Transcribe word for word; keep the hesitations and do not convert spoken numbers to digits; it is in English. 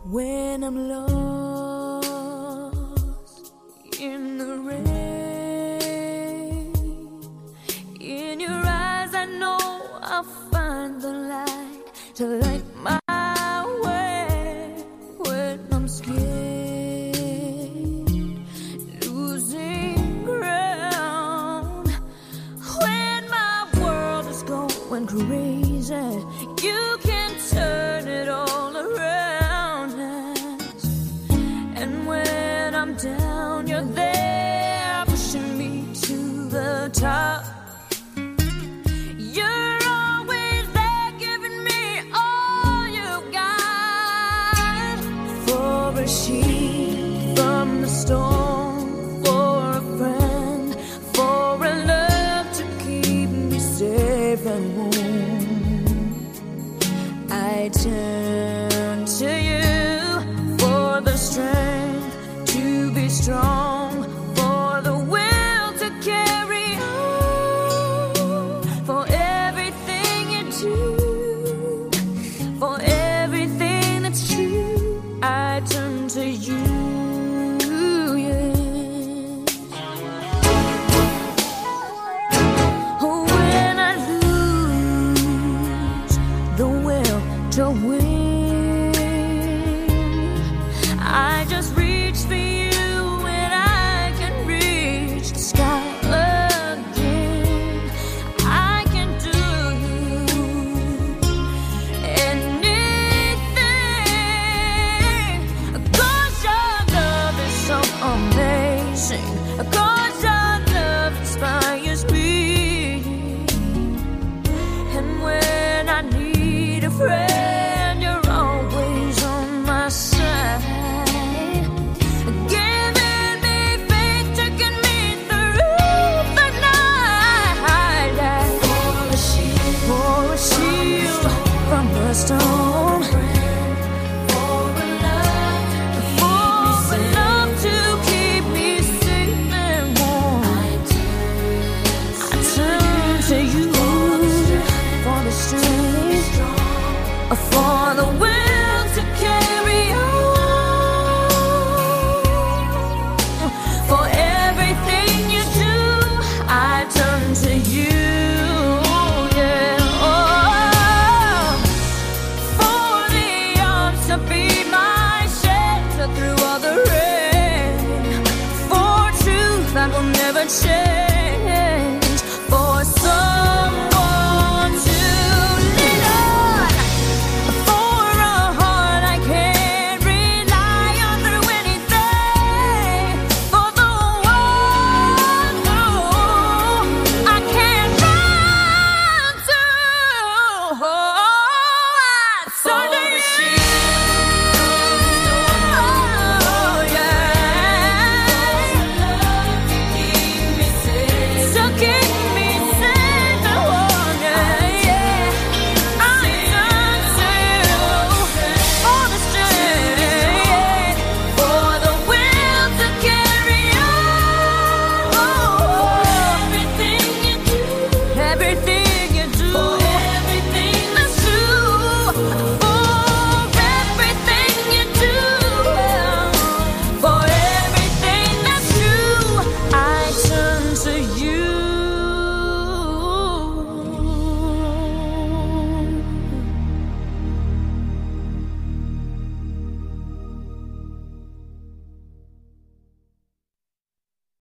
When I'm lost in the rain, in your eyes I know I'll find the light to light my way. When I'm scared, losing ground, when my world is going crazy, you can turn it all around us. And when I'm down, you're there pushing me to the top. You're always there giving me all you got. For a sheet from the storm, for a friend, for a love to keep me safe and warm, I turn to you for the strength to be strong, for the will to carry on, for everything you do, for everything that's true. I turn to you, yes. When I lose the will to win, I just reach for you and I can reach the sky again. I can do anything, 'cause your love is so amazing, 'cause your love inspires me. And when I need a friend, you're always on my side, giving me faith, taking me through the night. For a shield, for a shield from the storm, for a love to keep me safe and warm. I turn to you for the strength, for the will to carry on, for everything you do. I turn to you, yeah. Oh, for the arms to be my shelter through all the rain, for truth that will never change, for someone to lean on, for a heart I can rely on through anything, for the one who I can run to. Oh, I surrender you.